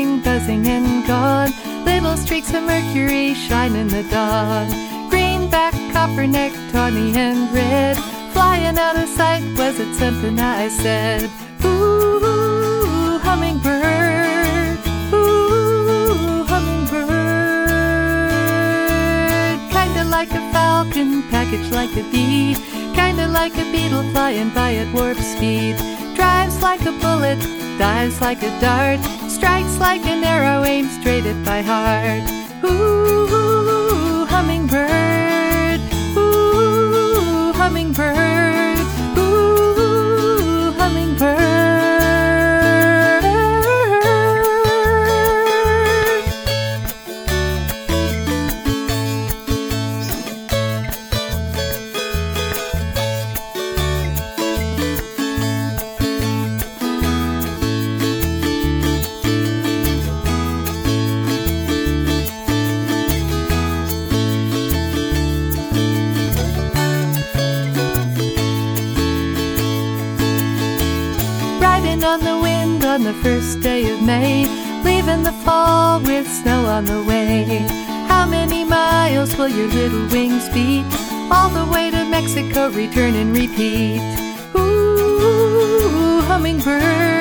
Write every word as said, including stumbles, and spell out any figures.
buzzing, buzzing and gone. Little streaks of mercury shine in the dawn. Greenback, copperneck, tawny and red, flying out of sight, was it something I said? Ooh, hummingbird, ooh, hummingbird. Kinda like a falcon, packaged like a bee, kinda like a beetle flying by at warp speed. Drives like a bullet, dives like a dart, strikes like an arrow aimed straight at my heart. Ooh, hummingbird, ooh, hummingbird, ooh, hummingbird. Riding on the wind on the first day of May, leaving the fall with snow on the way. How many miles will your little wings beat? All the way to Mexico, return and repeat. Ooh, hummingbird.